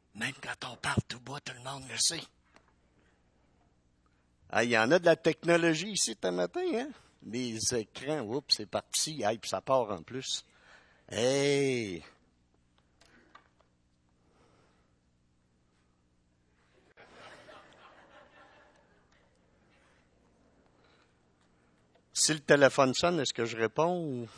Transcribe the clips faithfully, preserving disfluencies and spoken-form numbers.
Même quand on parle tout bas, tout le monde le sait. Ah, il y en a de la technologie ici ce matin, hein? Les écrans, oups, c'est parti. Aïe, puis ça part en plus. Hey! Si le téléphone sonne, est-ce que je réponds ou...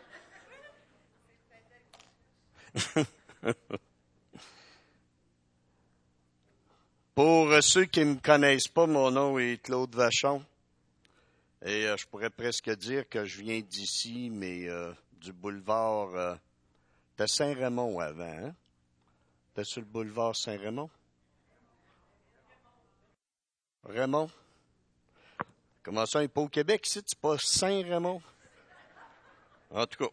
Pour ceux qui ne me connaissent pas, mon nom est Claude Vachon. Et euh, je pourrais presque dire que je viens d'ici, mais euh, du boulevard euh, de Saint-Raymond avant, hein? T'es sur le boulevard Saint-Raymond? Raymond? Comment ça, il n'est pas au Québec ici? C'est pas Saint-Raymond? En tout cas,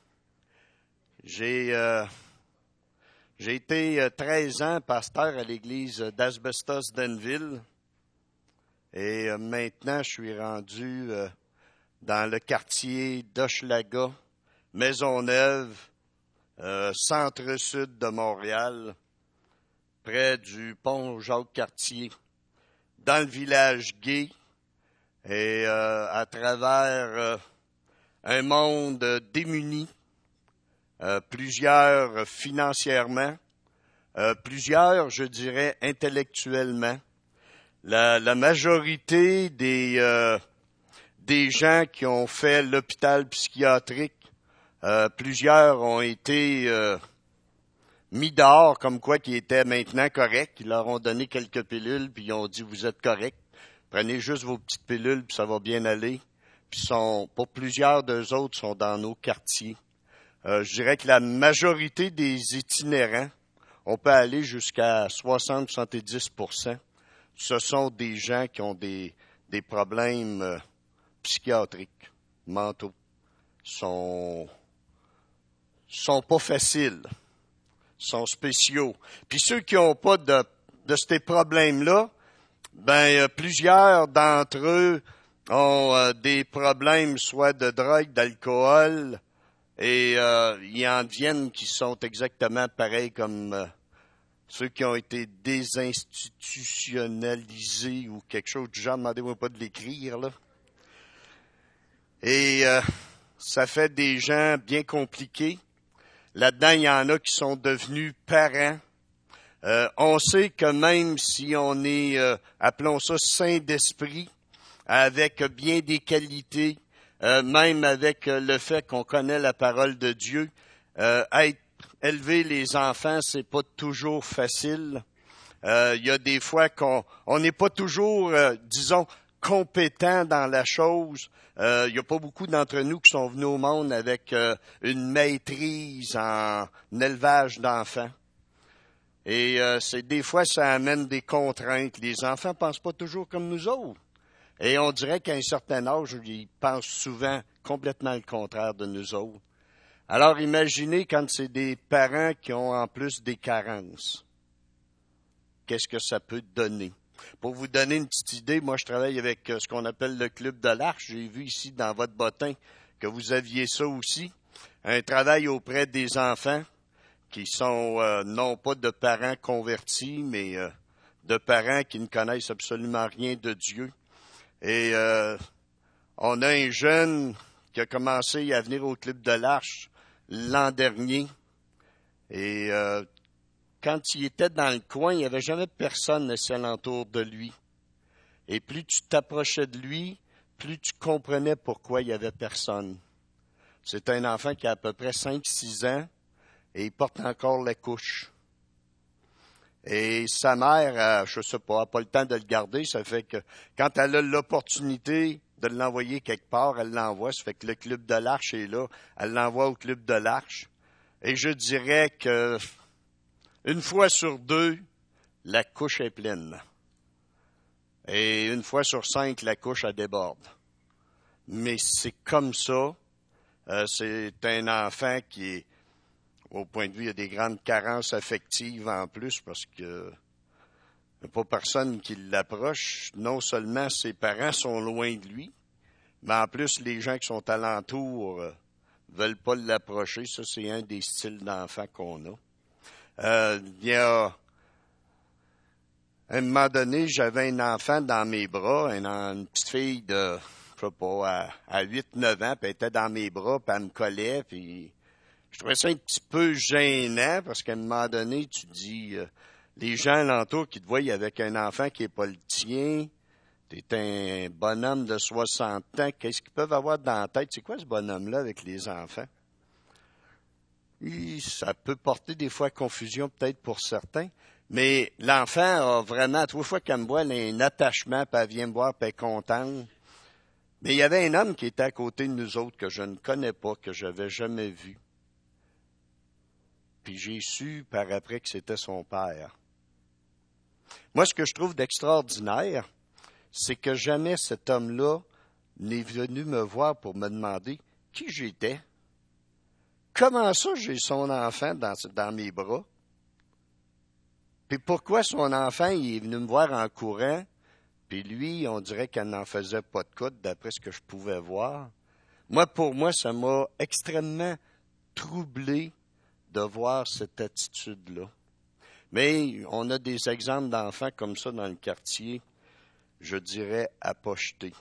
j'ai euh, j'ai été euh, treize ans pasteur à l'église d'Asbestos d'Anneville. Et euh, maintenant, je suis rendu euh, dans le quartier d'Hochelaga, Maisonneuve, euh, centre-sud de Montréal, près du pont Jacques-Cartier, dans le village gay, et euh, à travers euh, un monde démuni, euh, plusieurs financièrement, euh, plusieurs, je dirais, intellectuellement. La, la majorité des, euh, des gens qui ont fait l'hôpital psychiatrique, euh, plusieurs ont été euh, mis dehors comme quoi qui étaient maintenant corrects. Ils leur ont donné quelques pilules, puis ils ont dit, vous êtes corrects. Prenez juste vos petites pilules, puis ça va bien aller. Puis sont, pour plusieurs d'eux autres, sont dans nos quartiers. Euh, je dirais que la majorité des itinérants, on peut aller jusqu'à soixante à soixante-dix pour cent, ce sont des gens qui ont des, des problèmes euh, psychiatriques, mentaux. Sont, sont pas faciles, sont spéciaux. Puis ceux qui n'ont pas de, de ces problèmes-là, ben euh, plusieurs d'entre eux ont euh, des problèmes soit de drogue, d'alcool, et euh, ils en deviennent qui sont exactement pareils comme euh, ceux qui ont été désinstitutionnalisés ou quelque chose du genre. Demandez-moi pas de l'écrire, là. Et euh, ça fait des gens bien compliqués. Là-dedans, il y en a qui sont devenus parents. Euh, on sait que même si on est, euh, appelons ça, saint d'esprit, avec bien des qualités, euh, même avec le fait qu'on connaît la parole de Dieu, euh, être élever les enfants, c'est pas toujours facile. Euh, il y a des fois qu'on on n'est pas toujours, euh, disons, compétent dans la chose. Euh, il n'y a pas beaucoup d'entre nous qui sont venus au monde avec euh, une maîtrise en élevage d'enfants. Et euh, c'est des fois, ça amène des contraintes. Les enfants pensent pas toujours comme nous autres. Et on dirait qu'à un certain âge, ils pensent souvent complètement le contraire de nous autres. Alors imaginez quand c'est des parents qui ont en plus des carences. Qu'est-ce que ça peut donner? Pour vous donner une petite idée, moi je travaille avec ce qu'on appelle le Club de l'Arche. J'ai vu ici dans votre bottin que vous aviez ça aussi. Un travail auprès des enfants qui sont euh, non pas de parents convertis, mais euh, de parents qui ne connaissent absolument rien de Dieu. Et euh, on a un jeune qui a commencé à venir au Club de l'Arche l'an dernier. Et euh, quand il était dans le coin, il n'y avait jamais personne assis alentour de lui. Et plus tu t'approchais de lui, plus tu comprenais pourquoi il n'y avait personne. C'est un enfant qui a à peu près cinq six ans et il porte encore la couche. Et sa mère, je ne sais pas, n'a pas le temps de le garder. Ça fait que quand elle a l'opportunité de l'envoyer quelque part, elle l'envoie. Ça fait que le Club de l'Arche est là. Elle l'envoie au Club de l'Arche. Et je dirais que une fois sur deux, la couche est pleine. Et une fois sur cinq, la couche, elle déborde. Mais c'est comme ça. Euh, c'est un enfant qui est, au point de vue, il y a des grandes carences affectives en plus parce que il n'y a pas personne qui l'approche. Non seulement ses parents sont loin de lui, mais en plus, les gens qui sont alentour euh, veulent pas l'approcher. Ça, c'est un des styles d'enfant qu'on a. Euh, il y a À un moment donné, j'avais un enfant dans mes bras, une, une petite fille de, je sais pas, à, à huit neuf ans, puis elle était dans mes bras, puis elle me collait, puis je trouvais ça un petit peu gênant, parce qu'à un moment donné, tu dis, euh, les gens alentour qui te voient avec un enfant qui est pas le tien, t'es un bonhomme de soixante ans, qu'est-ce qu'ils peuvent avoir dans la tête? C'est quoi ce bonhomme-là avec les enfants? Et ça peut porter des fois à confusion peut-être pour certains, mais l'enfant a vraiment, trois fois qu'elle me voit, elle a un attachement, puis elle vient me voir, puis elle est contente. Mais il y avait un homme qui était à côté de nous autres que je ne connais pas, que je n'avais jamais vu. Puis j'ai su par après que c'était son père. Moi, ce que je trouve d'extraordinaire, c'est que jamais cet homme-là n'est venu me voir pour me demander qui j'étais. Comment ça, j'ai son enfant dans, dans mes bras? Puis pourquoi son enfant, il est venu me voir en courant, puis lui, on dirait qu'elle n'en faisait pas de coup, d'après ce que je pouvais voir. Moi, pour moi, ça m'a extrêmement troublé de voir cette attitude-là. Mais on a des exemples d'enfants comme ça dans le quartier, je dirais, à pocheter.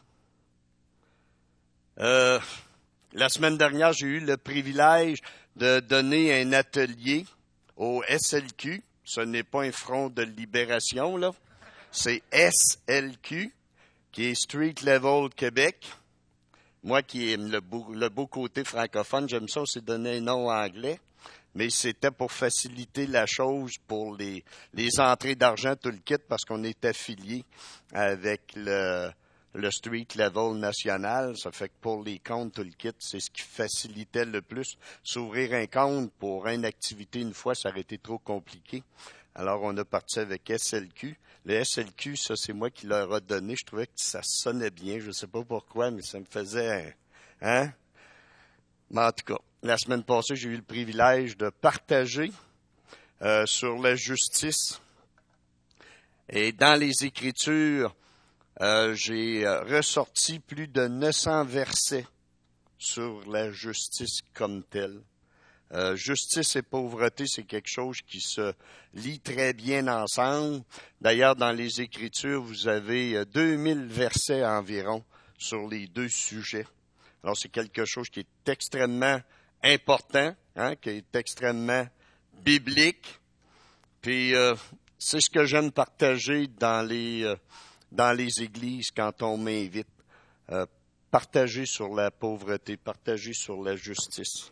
Euh, la semaine dernière, j'ai eu le privilège de donner un atelier au S L Q. Ce n'est pas un front de libération, là. C'est S L Q, qui est Street Level Québec. Moi qui aime le beau, le beau côté francophone, j'aime ça aussi donner un nom anglais. Mais c'était pour faciliter la chose pour les, les entrées d'argent, tout le kit, parce qu'on est affilié avec le, le Street Level national. Ça fait que pour les comptes, tout le kit, c'est ce qui facilitait le plus. S'ouvrir un compte pour une activité une fois, ça aurait été trop compliqué. Alors, on a parti avec S L Q. Le S L Q, ça, c'est moi qui leur a donné. Je trouvais que ça sonnait bien. Je ne sais pas pourquoi, mais ça me faisait... Hein? Mais en tout cas, la semaine passée, j'ai eu le privilège de partager euh, sur la justice. Et dans les Écritures, euh, j'ai ressorti plus de neuf cents versets sur la justice comme telle. Euh, justice et pauvreté, c'est quelque chose qui se lie très bien ensemble. D'ailleurs, dans les Écritures, vous avez deux mille versets environ sur les deux sujets. Alors, c'est quelque chose qui est extrêmement important, hein, qui est extrêmement biblique. Puis, euh, c'est ce que j'aime partager dans les, euh, dans les églises quand on m'invite. Euh, partager sur la pauvreté, partager sur la justice.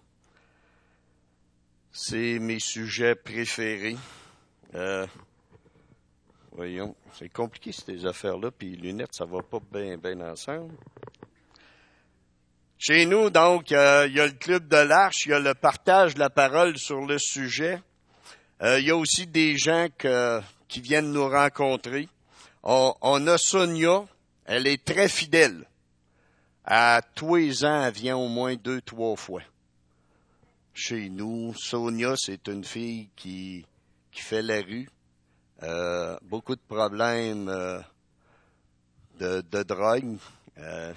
C'est mes sujets préférés. Euh, voyons, c'est compliqué ces affaires-là, puis les lunettes, ça va pas bien bien ensemble. Chez nous, donc, euh, il y a le Club de l'Arche, il y a le partage de la parole sur le sujet. Euh, il y a aussi des gens que, qui viennent nous rencontrer. On, on a Sonia, elle est très fidèle. À tous les ans, elle vient au moins deux, trois fois. Chez nous, Sonia, c'est une fille qui, qui fait la rue. Euh, beaucoup de problèmes euh, de, de drogue. Euh,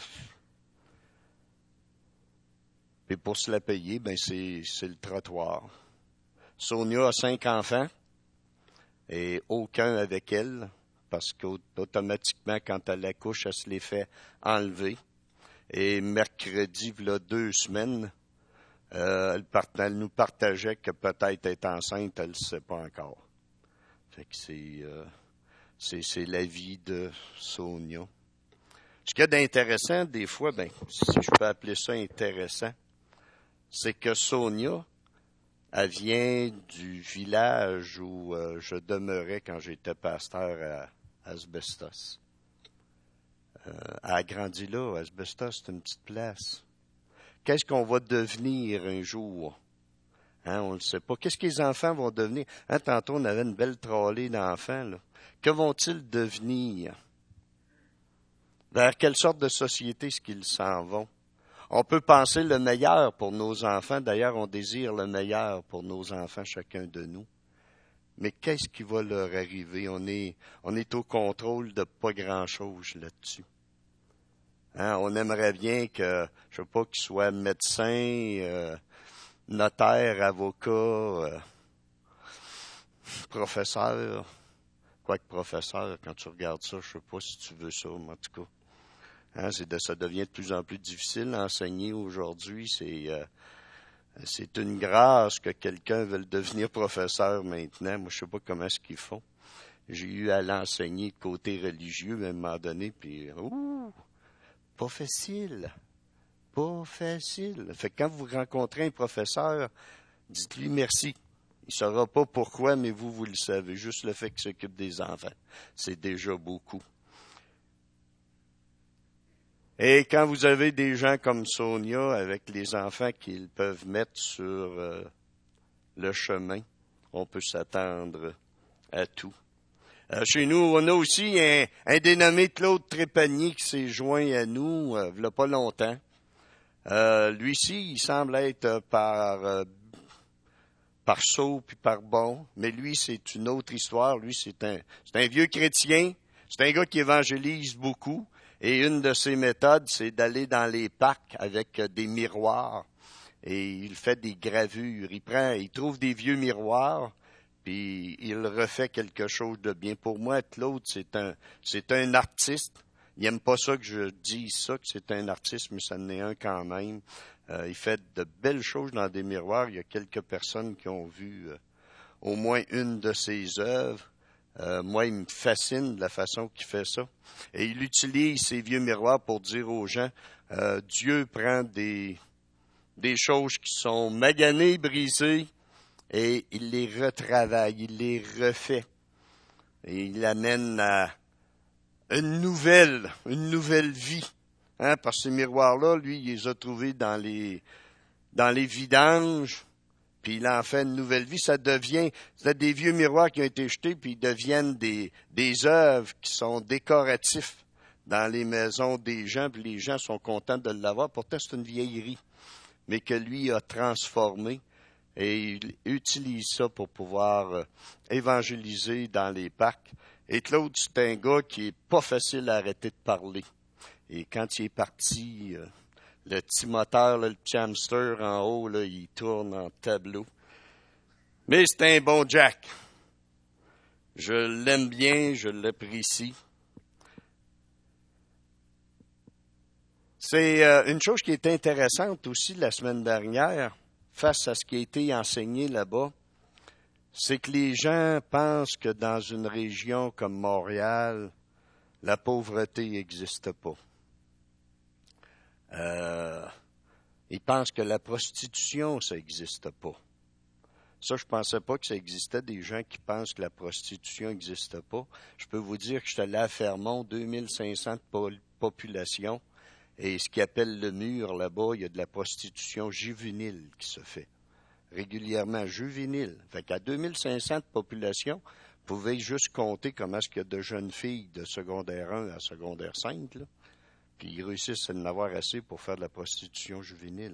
et pour se la payer, ben c'est, c'est le trottoir. Sonia a cinq enfants et aucun avec elle, parce qu'automatiquement, quand elle accouche, elle se les fait enlever. Et mercredi, il y a deux semaines, euh, elle, part, elle nous partageait que peut-être être enceinte, elle ne sait pas encore. Fait que c'est, euh, c'est, c'est la vie de Sonia. Ce qu'il y a d'intéressant, des fois, ben, si je peux appeler ça intéressant, c'est que Sonia, elle vient du village où euh, je demeurais quand j'étais pasteur à Asbestos. Euh, elle a grandi là. Asbestos, c'est une petite place. Qu'est-ce qu'on va devenir un jour? Hein, on ne le sait pas. Qu'est-ce que les enfants vont devenir? Hein, tantôt, on avait une belle trollée d'enfants, là. Que vont-ils devenir? Vers quelle sorte de société est-ce qu'ils s'en vont? On peut penser le meilleur pour nos enfants. D'ailleurs, on désire le meilleur pour nos enfants, chacun de nous. Mais qu'est-ce qui va leur arriver? On est, on est au contrôle de pas grand-chose là-dessus. Hein? On aimerait bien que, je sais pas, qu'ils soient médecins, euh, notaires, avocats, euh, professeurs. quoi que professeur, quand tu regardes ça, je sais pas si tu veux ça, mais en tout cas. Hein, c'est de, ça devient de plus en plus difficile d'enseigner aujourd'hui. C'est, euh, c'est une grâce que quelqu'un veuille devenir professeur maintenant. Moi, je sais pas comment est-ce qu'ils font. J'ai eu à l'enseigner de côté religieux à un moment donné, puis ouh, pas facile. Pas facile. Fait que quand vous rencontrez un professeur, dites-lui merci. Il ne saura pas pourquoi, mais vous, vous le savez. Juste le fait qu'il s'occupe des enfants, c'est déjà beaucoup. Et quand vous avez des gens comme Sonia avec les enfants qu'ils peuvent mettre sur euh, le chemin, on peut s'attendre à tout. Euh, chez nous, on a aussi un, un dénommé Claude Trépanier qui s'est joint à nous euh, il n'y a pas longtemps. Euh, lui-ci, il semble être par euh, par sot puis par bon, mais lui, c'est une autre histoire. Lui, c'est un c'est un vieux chrétien, c'est un gars qui évangélise beaucoup, et une de ses méthodes, c'est d'aller dans les parcs avec des miroirs, et il fait des gravures. Il prend, il trouve des vieux miroirs, puis il refait quelque chose de bien. Pour moi, Claude, c'est un c'est un artiste. Il n'aime pas ça que je dise ça, que c'est un artiste, mais ça en est un quand même. Euh, il fait de belles choses dans des miroirs. Il y a quelques personnes qui ont vu euh, au moins une de ses œuvres. Euh, moi, il me fascine de la façon qu'il fait ça. Et il utilise ces vieux miroirs pour dire aux gens, euh, Dieu prend des, des choses qui sont maganées, brisées, et il les retravaille, il les refait. Et il amène à une nouvelle, une nouvelle vie. Hein, parce que ces miroirs-là, lui, il les a trouvés dans les, dans les vidanges, puis il en fait une nouvelle vie. Ça devient, c'est des vieux miroirs qui ont été jetés, puis ils deviennent des, des œuvres qui sont décoratifs dans les maisons des gens, puis les gens sont contents de l'avoir. Pourtant, c'est une vieillerie, mais que lui a transformé, et il utilise ça pour pouvoir euh, évangéliser dans les parcs. Et Claude, c'est un gars qui est pas facile à arrêter de parler. Et quand il est parti, euh, le petit moteur, là, le petit hamster en haut, là, il tourne en tableau. Mais c'est un bon Jack. Je l'aime bien, je l'apprécie. C'est euh, une chose qui est intéressante aussi la semaine dernière, face à ce qui a été enseigné là-bas, c'est que les gens pensent que dans une région comme Montréal, la pauvreté n'existe pas. Euh, ils pensent que la prostitution, ça n'existe pas. Ça, je ne pensais pas que ça existait, des gens qui pensent que la prostitution n'existe pas. Je peux vous dire que je suis allé à Fermont, deux mille cinq cents de population, et ce qu'ils appellent le mur là-bas, il y a de la prostitution juvénile qui se fait. Régulièrement juvénile. Fait qu'à deux mille cinq cents de population, vous pouvez juste compter comment est-ce qu'il y a de jeunes filles de secondaire un à secondaire cinq, là, puis ils réussissent à en avoir assez pour faire de la prostitution juvénile.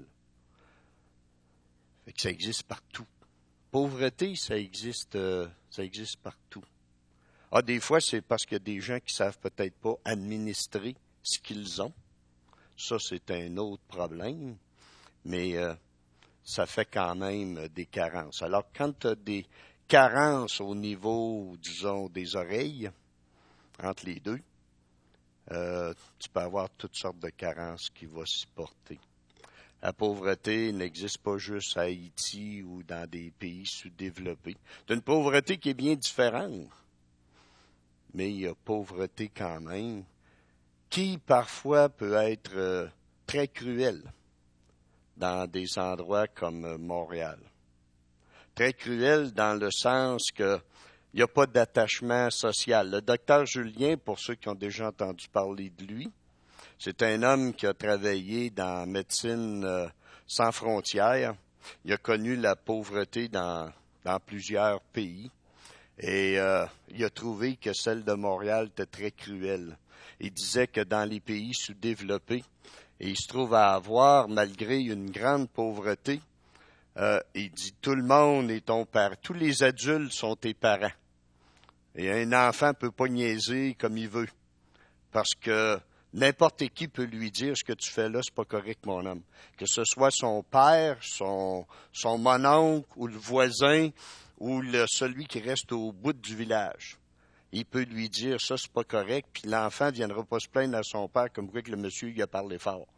Fait que ça existe partout. Pauvreté, ça existe, euh, ça existe partout. Ah, des fois, c'est parce qu'il y a des gens qui savent peut-être pas administrer ce qu'ils ont. Ça, c'est un autre problème. Mais euh, ça fait quand même des carences. Alors, quand tu as des carences au niveau, disons, des oreilles, entre les deux, euh, tu peux avoir toutes sortes de carences qui vont s'y porter. La pauvreté n'existe pas juste à Haïti ou dans des pays sous-développés. C'est une pauvreté qui est bien différente, mais il y a pauvreté quand même, qui parfois peut être euh, très cruelle dans des endroits comme Montréal. Très cruelle dans le sens que il n'y a pas d'attachement social. Le docteur Julien, pour ceux qui ont déjà entendu parler de lui, c'est un homme qui a travaillé dans Médecine euh, sans frontières. Il a connu la pauvreté dans, dans plusieurs pays. Et euh, il a trouvé que celle de Montréal était très cruelle. Il disait que dans les pays sous-développés, et il se trouve à avoir, malgré une grande pauvreté, euh, il dit tout le monde est ton père, tous les adultes sont tes parents. Et un enfant peut pas niaiser comme il veut, parce que n'importe qui peut lui dire ce que tu fais là, c'est pas correct, mon homme. Que ce soit son père, son, son mononcle ou le voisin ou le, celui qui reste au bout du village. il peut lui dire ça, c'est pas correct, puis l'enfant ne viendra pas se plaindre à son père comme quoi que le monsieur il a parlé fort.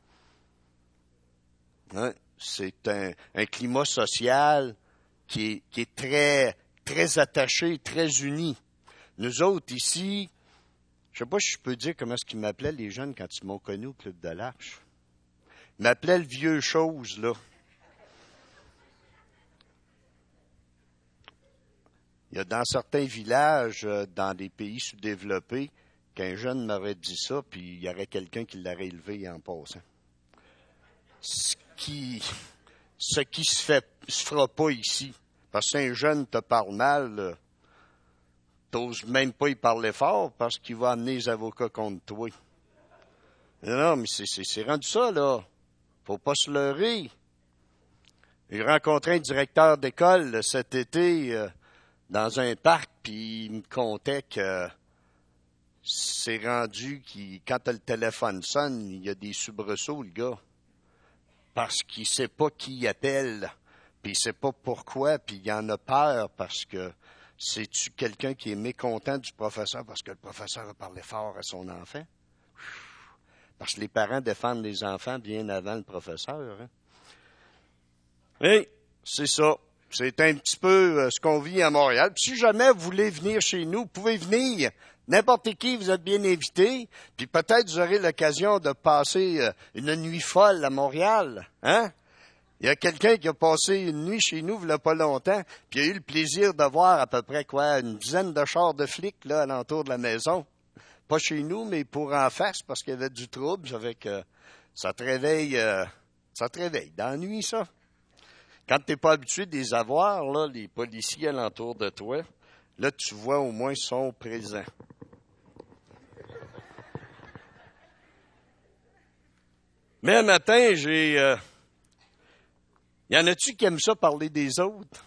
Hein? C'est un, un climat social qui est, qui est très, très attaché, très uni. Nous autres, ici, je sais pas si je peux dire comment est-ce qu'ils m'appelaient les jeunes quand ils m'ont connu au Club de l'Arche. Ils m'appelaient le vieux chose, là. Il y a dans certains villages, euh, dans des pays sous-développés, qu'un jeune m'aurait dit ça, puis il y aurait quelqu'un qui l'aurait élevé en passant. Ce qui, ce qui se fait, se fera pas ici. Parce qu'un jeune te parle mal, euh, t'oses même pas y parler fort parce qu'il va amener les avocats contre toi. Non, non, mais c'est, c'est, c'est rendu ça, là. Faut pas se leurrer. J'ai rencontré un directeur d'école cet été, euh, dans un parc, puis il me contait que c'est rendu qu'il, quand le téléphone sonne, il y a des soubresauts, le gars. Parce qu'il sait pas qui il appelle, puis il sait pas pourquoi, puis il en a peur parce que c'est-tu quelqu'un qui est mécontent du professeur parce que le professeur a parlé fort à son enfant? Parce que les parents défendent les enfants bien avant le professeur. Hein? Oui, c'est ça. C'est un petit peu euh, ce qu'on vit à Montréal. Puis si jamais vous voulez venir chez nous, vous pouvez venir. N'importe qui, vous êtes bien invité. Puis peut-être vous aurez l'occasion de passer euh, une nuit folle à Montréal. Hein? Il y a quelqu'un qui a passé une nuit chez nous, il n'y a pas longtemps, puis il a eu le plaisir de voir à peu près quoi, une dizaine de chars de flics là, alentour de la maison. Pas chez nous, mais pour en face, parce qu'il y avait du trouble. Ça fait que ça te réveille, euh, ça te réveille. Dans la nuit, ça. Quand tu n'es pas habitué de les avoir, là, les policiers alentour de toi, là, tu vois au moins ils sont présents. Mais un matin, j'ai... Euh, y en a-tu qui aiment ça parler des autres?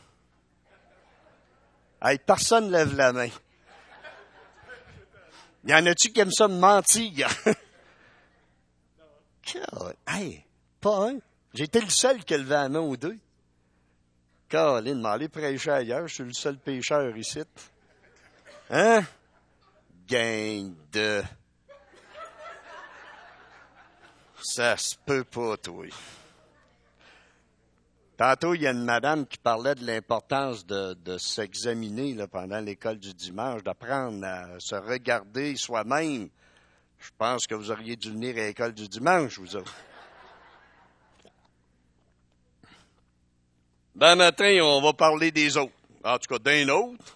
Hey, personne ne lève la main. Y en a-tu qui aiment ça me mentir? Hey, pas un. J'ai été le seul qui a levé la main ou deux. Caroline, m'aller prêcher ailleurs, je suis le seul pécheur ici. Hein? Gang de... Ça se peut pas, toi. Tantôt, il y a une madame qui parlait de l'importance de, de s'examiner là, pendant l'école du dimanche, d'apprendre à se regarder soi-même. Je pense que vous auriez dû venir à l'école du dimanche, vous autres. Ben, matin, on va parler des autres. En tout cas, d'un autre.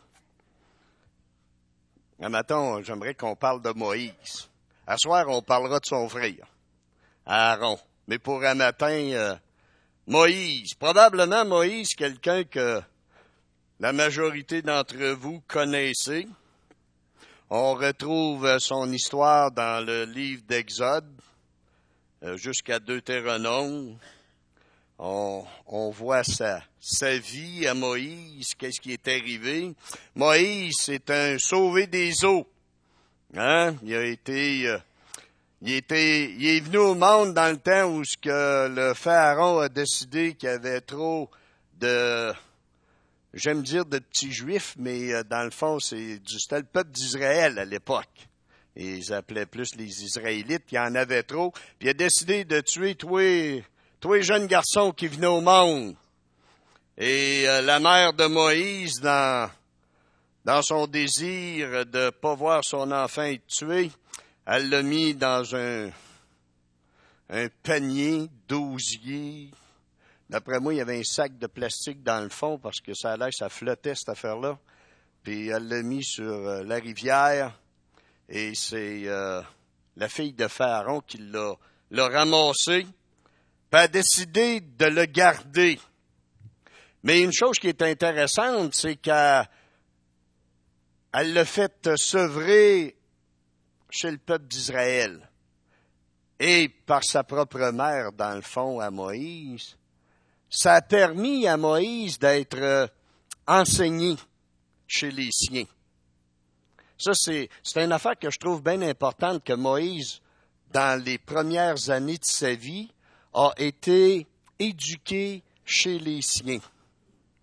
Un matin, j'aimerais qu'on parle de Moïse. À soir, on parlera de son frère, Aaron. Mais pour un matin, euh, Moïse. Probablement Moïse, quelqu'un que la majorité d'entre vous connaissez. On retrouve son histoire dans le livre d'Exode, euh, jusqu'à Deutéronome. On, on voit sa, sa vie à Moïse, qu'est-ce qui est arrivé. Moïse, c'est un sauvé des eaux. Hein? Il a été, euh, il était, il est venu au monde dans le temps où ce que le pharaon a décidé qu'il y avait trop de, j'aime dire de petits juifs, mais euh, dans le fond, c'est du, c'était le peuple d'Israël à l'époque. Et ils appelaient plus les Israélites, il y en avait trop. Puis il a décidé de tuer tous les, tous les jeunes garçons qui venaient au monde. Et euh, la mère de Moïse, dans, dans son désir de ne pas voir son enfant être tué, elle l'a mis dans un, un panier d'osier. D'après moi, il y avait un sac de plastique dans le fond parce que ça allait, ça flottait cette affaire-là. Puis elle l'a mis sur euh, la rivière et c'est euh, la fille de Pharaon qui l'a, l'a ramassé. Puis elle a décidé de le garder. Mais une chose qui est intéressante, c'est qu'elle elle l'a fait sevrer chez le peuple d'Israël. Et par sa propre mère, dans le fond, à Moïse, ça a permis à Moïse d'être euh, enseigné chez les siens. Ça, c'est, c'est une affaire que je trouve bien importante, que Moïse, dans les premières années de sa vie, a été éduqué chez les siens.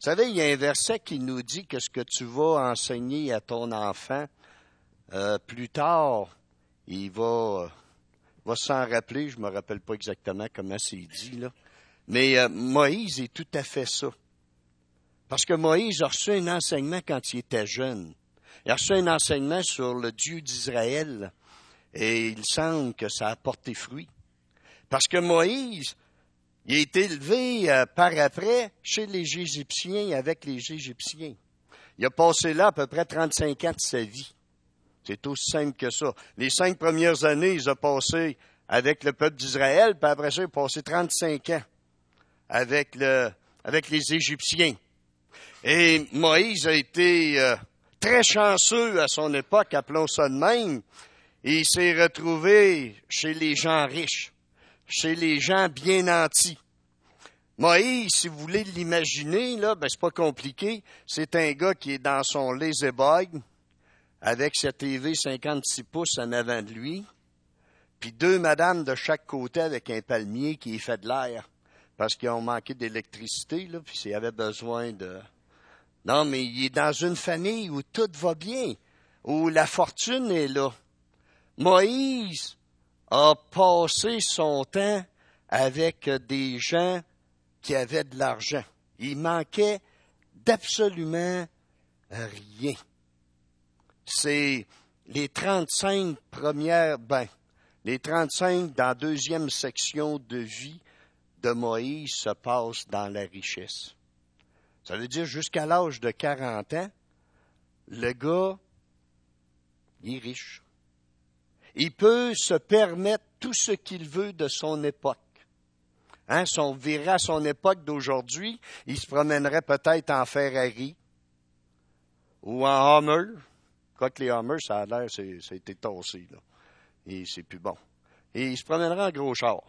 savez, il y a un verset qui nous dit que ce que tu vas enseigner à ton enfant, euh, plus tard, il va, va s'en rappeler. Je me rappelle pas exactement comment c'est dit, là. Mais euh, Moïse est tout à fait ça. Parce que Moïse a reçu un enseignement quand il était jeune. Il a reçu un enseignement sur le Dieu d'Israël. Et il semble que ça a porté fruit. Parce que Moïse, il a été élevé euh, par après chez les Égyptiens avec les Égyptiens. Il a passé là à peu près trente-cinq ans de sa vie. C'est aussi simple que ça. Les cinq premières années, il a passé avec le peuple d'Israël, puis après ça, il a passé trente-cinq ans avec, le, avec les Égyptiens. Et Moïse a été euh, très chanceux à son époque, appelons ça de même, et il s'est retrouvé chez les gens riches, chez les gens bien nantis. Moïse, si vous voulez l'imaginer, là, ben c'est pas compliqué. C'est un gars qui est dans son lazy-boy, avec sa T V cinquante-six pouces en avant de lui, puis deux madames de chaque côté avec un palmier qui fait de l'air, parce qu'ils ont manqué d'électricité, là, puis s'il avait besoin de... Non, mais il est dans une famille où tout va bien, où la fortune est là. Moïse a passé son temps avec des gens qui avaient de l'argent. Il manquait d'absolument rien. C'est les trente-cinq premières, ben, les trente-cinq dans la deuxième section de vie de Moïse se passent dans la richesse. Ça veut dire jusqu'à l'âge de quarante ans, le gars, il est riche. Il peut se permettre tout ce qu'il veut de son époque. Hein, si on verrait à son époque d'aujourd'hui, il se promènerait peut-être en Ferrari ou en Hummer. Quoique les Hummers, ça a l'air, c'est, ça a été tassé, là. Et c'est plus bon. Et il se promènerait en gros char.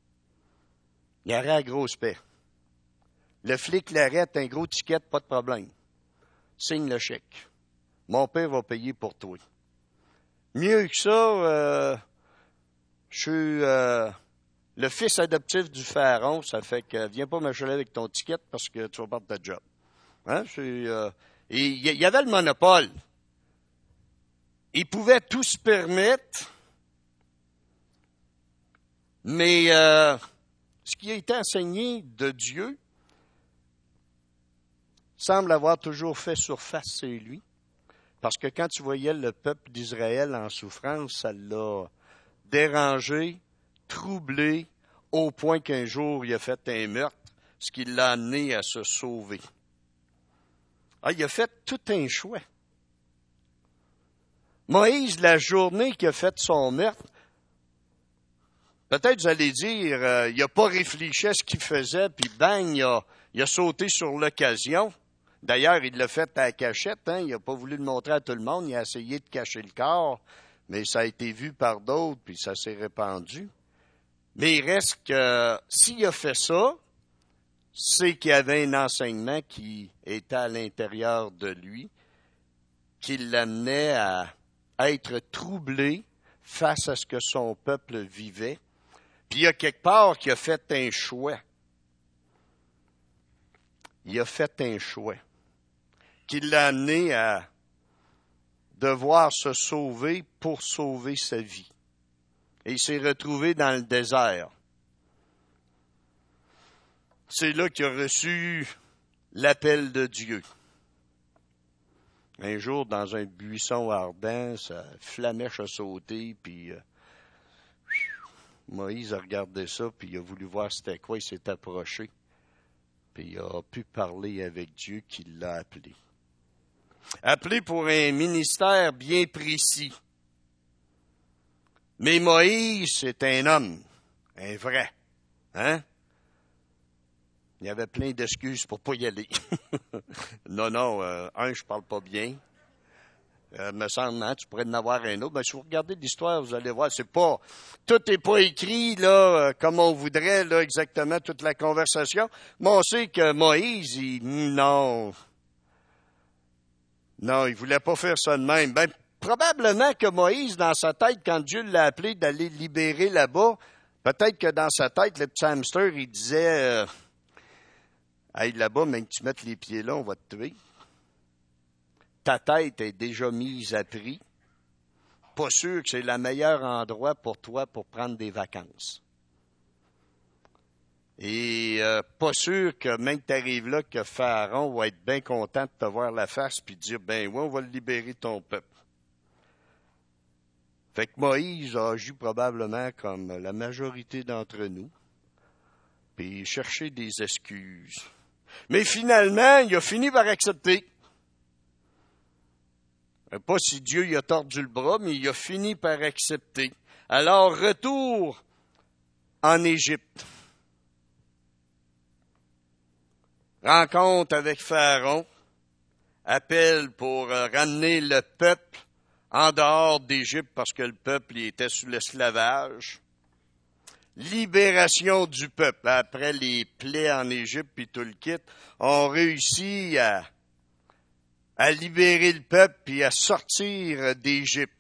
Il aurait à grosse paix. Le flic l'arrête, un gros ticket, pas de problème. Signe le chèque. Mon père va payer pour toi. Mieux que ça, euh, je suis euh, le fils adoptif du pharaon, ça fait que viens pas me chialer avec ton ticket parce que tu vas perdre ta job. Hein? C'est, euh, et il y avait le monopole. Il pouvait tout se permettre, mais euh, ce qui a été enseigné de Dieu semble avoir toujours fait surface, c'est lui. Parce que quand tu voyais le peuple d'Israël en souffrance, ça l'a dérangé, troublé, au point qu'un jour il a fait un meurtre, ce qui l'a amené à se sauver. Ah, il a fait tout un choix. Moïse, la journée qu'il a fait son meurtre, peut-être vous allez dire, euh, il n'a pas réfléchi à ce qu'il faisait, puis bang, il a, il a sauté sur l'occasion. D'ailleurs, il l'a fait à la cachette, hein? Il n'a pas voulu le montrer à tout le monde, il a essayé de cacher le corps, mais ça a été vu par d'autres, puis ça s'est répandu. Mais il reste que, s'il a fait ça, c'est qu'il y avait un enseignement qui était à l'intérieur de lui, qui l'amenait à être troublé face à ce que son peuple vivait. Puis il y a quelque part qui a fait un choix. Il a fait un choix qui l'a amené à devoir se sauver pour sauver sa vie. Et il s'est retrouvé dans le désert. C'est là qu'il a reçu l'appel de Dieu. Un jour, dans un buisson ardent, sa flamèche a sauté, puis euh, Moïse a regardé ça, puis il a voulu voir c'était quoi, il s'est approché, puis il a pu parler avec Dieu qui l'a appelé. Appelé pour un ministère bien précis. Mais Moïse, c'est un homme, un vrai, hein? Il y avait plein d'excuses pour pas y aller. non, non, euh, un, je parle pas bien. Euh, me semble, hein, tu pourrais en avoir un autre. Ben, si vous regardez l'histoire, vous allez voir, c'est pas, tout n'est pas écrit, là, euh, comme on voudrait, là, exactement, toute la conversation. Mais on sait que Moïse, il, non. Non, il voulait pas faire ça de même. Ben, probablement que Moïse, dans sa tête, quand Dieu l'a appelé d'aller libérer là-bas, peut-être que dans sa tête, le petit hamster, il disait, euh, Hey, là-bas, même que tu mettes les pieds là, on va te tuer. Ta tête est déjà mise à prix. Pas sûr que c'est le meilleur endroit pour toi pour prendre des vacances. Et euh, pas sûr que même que tu arrives là, que Pharaon va être bien content de te voir la face puis dire, ben oui, on va libérer ton peuple. Fait que Moïse a agi probablement comme la majorité d'entre nous, puis chercher des excuses. Mais finalement, il a fini par accepter. Pas si Dieu il a tordu le bras, mais il a fini par accepter. Alors, retour en Égypte. Rencontre avec Pharaon, appel pour euh, ramener le peuple en dehors d'Égypte parce que le peuple il était sous l'esclavage. Libération du peuple. Après les plaies en Égypte puis tout le kit, on réussit à, à libérer le peuple puis à sortir d'Égypte.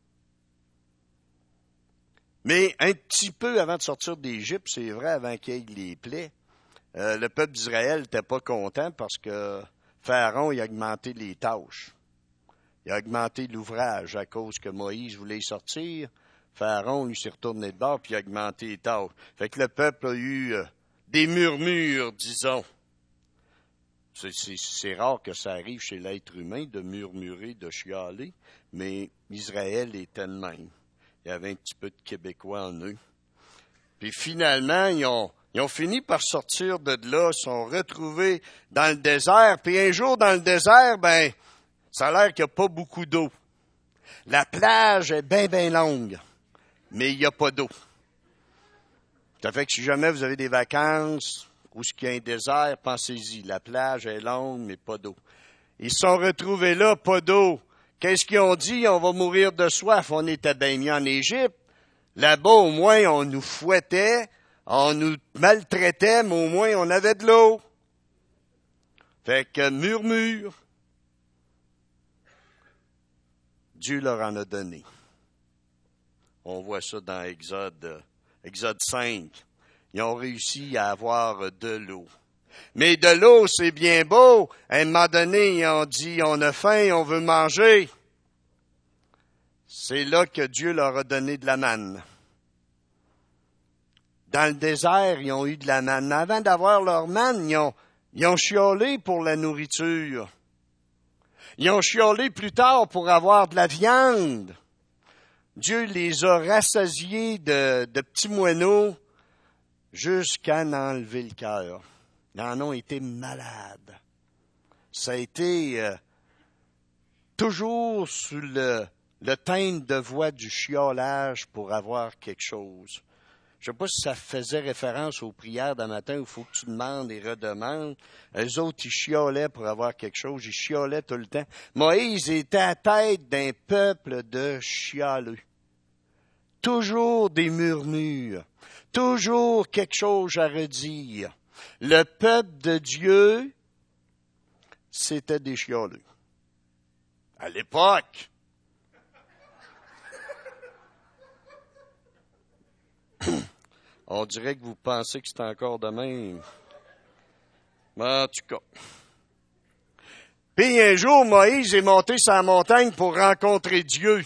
Mais un petit peu avant de sortir d'Égypte, c'est vrai, avant qu'il y ait les plaies, Euh, le peuple d'Israël n'était pas content parce que Pharaon il a augmenté les tâches. Il a augmenté l'ouvrage à cause que Moïse voulait y sortir. Pharaon lui s'est retourné de bord puis il a augmenté les tâches. Fait que le peuple a eu euh, des murmures, disons. C'est, c'est, c'est rare que ça arrive chez l'être humain de murmurer, de chialer, mais Israël était de même. Il y avait un petit peu de Québécois en eux. Puis finalement, ils ont Ils ont fini par sortir de là, ils sont retrouvés dans le désert. Puis un jour, dans le désert, ben, ça a l'air qu'il n'y a pas beaucoup d'eau. La plage est bien, bien longue, mais il n'y a pas d'eau. Ça fait que si jamais vous avez des vacances où il y a un désert, pensez-y. La plage est longue, mais pas d'eau. Ils se sont retrouvés là, pas d'eau. Qu'est-ce qu'ils ont dit? On va mourir de soif. On était bien mis en Égypte. Là-bas, au moins, on nous fouettait. On nous maltraitait, mais au moins on avait de l'eau. Fait que murmure. Dieu leur en a donné. On voit ça dans Exode, Exode cinq. Ils ont réussi à avoir de l'eau. Mais de l'eau, c'est bien beau. À un moment donné, ils ont dit, on a faim, on veut manger. C'est là que Dieu leur a donné de la manne. Dans le désert, ils ont eu de la manne. Mais avant d'avoir leur manne, ils ont, ils ont chiolé pour la nourriture. Ils ont chiolé plus tard pour avoir de la viande. Dieu les a rassasiés de, de petits moineaux jusqu'à en enlever le cœur. Ils en ont été malades. Ça a été euh, toujours sous le, le teinte de voix du chiolage pour avoir quelque chose. Je ne sais pas si ça faisait référence aux prières d'un matin où il faut que tu demandes et redemandes. Eux autres, ils chiolaient pour avoir quelque chose. Ils chiolaient tout le temps. Moïse était à tête d'un peuple de chialeux. Toujours des murmures. Toujours quelque chose à redire. Le peuple de Dieu, c'était des chialeux. À l'époque. On dirait que vous pensez que c'est encore de même. En tout cas. Puis un jour, Moïse est monté sur la montagne pour rencontrer Dieu.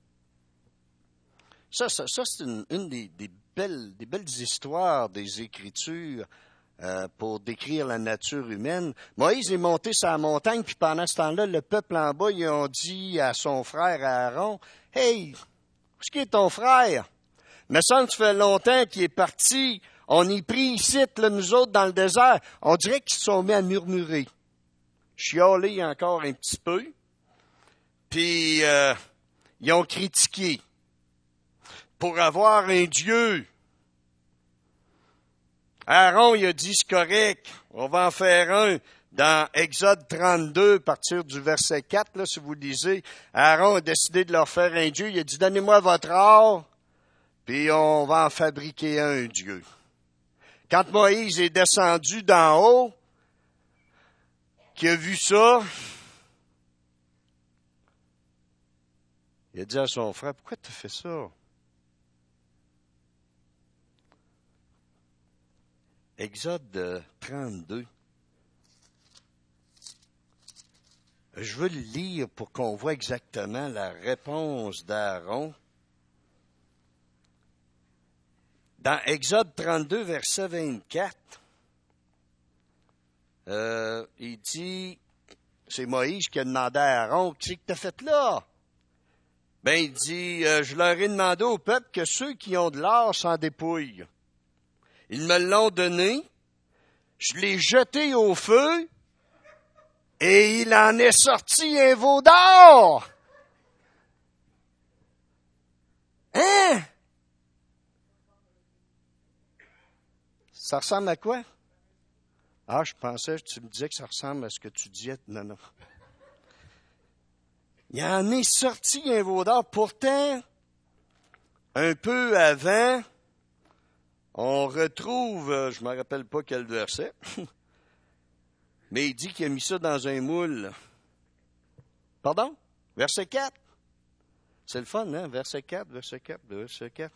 Ça, ça, ça c'est une, une des, des, belles, des belles histoires des Écritures euh, pour décrire la nature humaine. Moïse est monté sur la montagne, puis pendant ce temps-là, le peuple en bas, ils ont dit à son frère Aaron, « Hey, où est-ce qu'il est ton frère? » Mais ça, ça fait longtemps qu'il est parti. On est pris ici, là, nous autres, dans le désert. On dirait qu'ils se sont mis à murmurer. Chialer encore un petit peu. Puis, euh, ils ont critiqué. Pour avoir un Dieu. Aaron, il a dit, c'est correct. On va en faire un. Dans Exode trente-deux, à partir du verset quatre, là, si vous lisez, Aaron a décidé de leur faire un Dieu. Il a dit, donnez-moi votre or. Puis on va en fabriquer un Dieu. Quand Moïse est descendu d'en haut, qui a vu ça, il a dit à son frère, pourquoi tu fais ça? Exode trente-deux. Je veux le lire pour qu'on voit exactement la réponse d'Aaron. Dans Exode trente-deux, verset vingt-quatre, euh, il dit, c'est Moïse qui a demandé à Aaron, qu'est-ce que tu as fait là? Ben, il dit, euh, je leur ai demandé au peuple que ceux qui ont de l'or s'en dépouillent. Ils me l'ont donné, je l'ai jeté au feu, et il en est sorti un veau d'or. Hein? Ça ressemble à quoi? Ah, je pensais que tu me disais que ça ressemble à ce que tu disais. Non, non. Il en est sorti un veau d'or. Pourtant, un peu avant, on retrouve, je ne me rappelle pas quel verset, mais il dit qu'il a mis ça dans un moule. Pardon? Verset quatre. C'est le fun, hein? Verset quatre, verset quatre, verset quatre.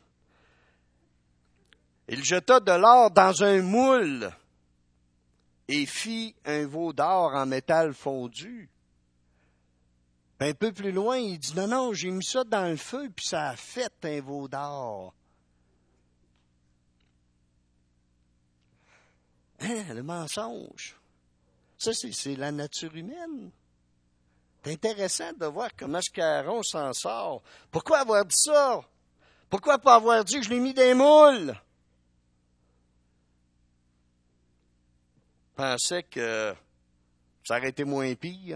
Il jeta de l'or dans un moule et fit un veau d'or en métal fondu. Un peu plus loin, il dit, non, non, j'ai mis ça dans le feu, puis ça a fait un veau d'or. Hein, le mensonge. Ça, c'est, c'est la nature humaine. C'est intéressant de voir comment est-ce qu'Aaron s'en sort. Pourquoi avoir dit ça? Pourquoi pas avoir dit que je l'ai mis dans les moules? Je pensais que ça aurait été moins pire.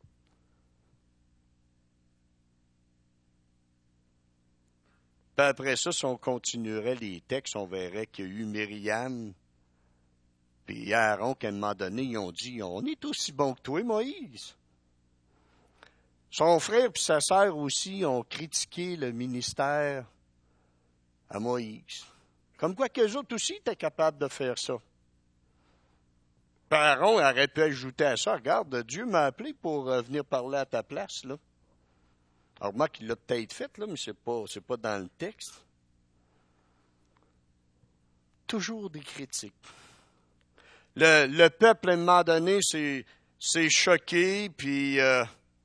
Puis après ça, si on continuerait les textes, on verrait qu'il y a eu Myriam puis Aaron, qu'à un moment donné, ils ont dit, on est aussi bon que toi, Moïse. Son frère puis sa sœur aussi ont critiqué le ministère à Moïse. Comme quoi qu'eux autres aussi étaient capables de faire ça. Puis Aaron aurait pu ajouter à ça, regarde, Dieu m'a appelé pour venir parler à ta place, là. Alors, moi, qu'il l'a peut-être fait, là, mais c'est pas, c'est pas dans le texte. Toujours des critiques. Le, le peuple, à un moment donné, s'est, s'est choqué, puis... Euh,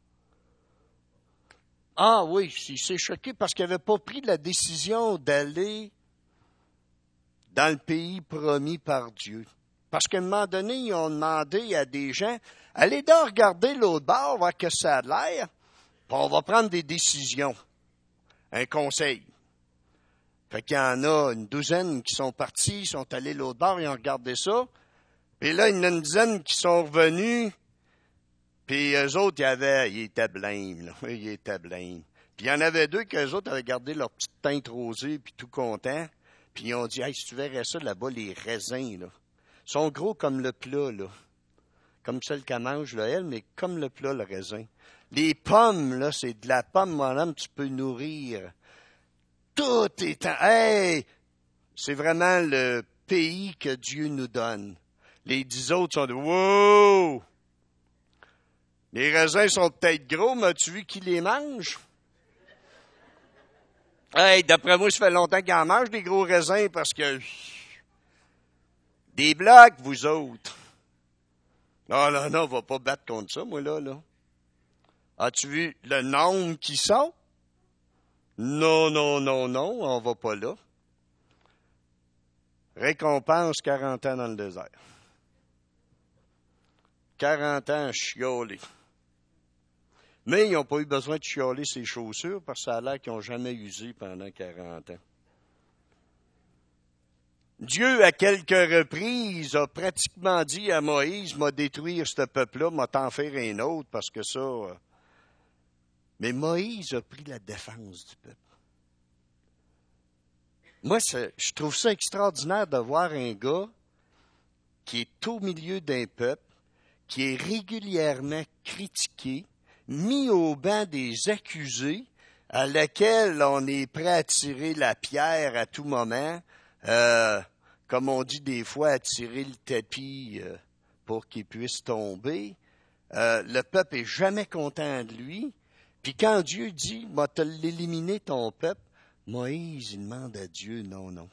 ah oui, il s'est choqué parce qu'il n'avait pas pris la décision d'aller dans le pays promis par Dieu. Parce qu'à un moment donné, ils ont demandé à des gens, allez donc regarder l'autre bord, voir que ça a l'air, puis on va prendre des décisions. Un conseil. Fait qu'il y en a une douzaine qui sont partis, ils sont allés l'autre bord, ils ont regardé ça. Puis là, il y en a une dizaine qui sont revenus. Puis eux autres, ils avaient, ils étaient blêmes, là. Ils étaient blêmes. Puis il y en avait deux qu'eux autres avaient gardé leur petite teinte rosée, puis tout contents. Puis ils ont dit, hey, si tu verrais ça là-bas, les raisins, là. Ils sont gros comme le plat, là. Comme celle qu'elle mange, là, elle, mais comme le plat, le raisin. Les pommes, là, c'est de la pomme, mon homme, tu peux nourrir. Tout est en... Hey! C'est vraiment le pays que Dieu nous donne. Les dix autres sont de wow! Les raisins sont peut-être gros, mais as-tu vu qui les mange? Hey, d'après moi, ça fait longtemps qu'ils en mangent des gros raisins parce que des blocs, vous autres. Non, non, non, on va pas battre contre ça, moi, là, là. As-tu vu le nombre qui sont? Non, non, non, non, on va pas là. Récompense quarante ans dans le désert. quarante ans chiolés. Mais ils n'ont pas eu besoin de chioler ces chaussures parce que ça a l'air qu'ils n'ont jamais usé pendant quarante ans. Dieu, à quelques reprises, a pratiquement dit à Moïse, m'a détruire ce peuple-là, m'a t'en faire un autre parce que ça... Mais Moïse a pris la défense du peuple. Moi, je trouve ça extraordinaire de voir un gars qui est au milieu d'un peuple, qui est régulièrement critiqué, mis au banc des accusés, à laquelle on est prêt à tirer la pierre à tout moment, euh, comme on dit des fois, à tirer le tapis euh, pour qu'il puisse tomber. Euh, le peuple est jamais content de lui. Puis quand Dieu dit, va te l'éliminer ton peuple, Moïse, il demande à Dieu, non, non,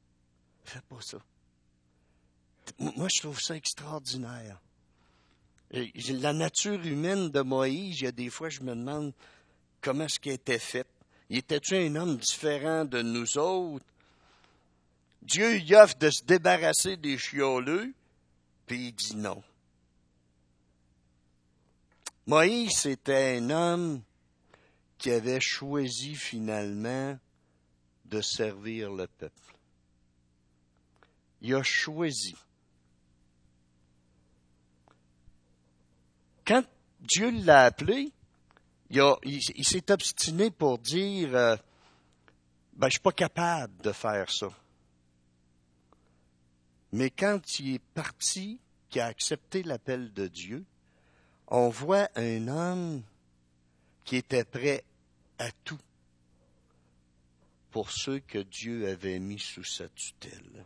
fais pas ça. Moi, je trouve ça extraordinaire. Et la nature humaine de Moïse, il y a des fois, je me demande comment est-ce qu'elle était faite. Il était-tu un homme différent de nous autres? Dieu lui offre de se débarrasser des chioleux, puis il dit non. Moïse, c'était un homme qui avait choisi finalement de servir le peuple. Il a choisi. Quand Dieu l'a appelé, il, a, il, il s'est obstiné pour dire euh, ben, je ne suis pas capable de faire ça. Mais quand il est parti, qu'il a accepté l'appel de Dieu, on voit un homme qui était prêt à tout pour ceux que Dieu avait mis sous sa tutelle,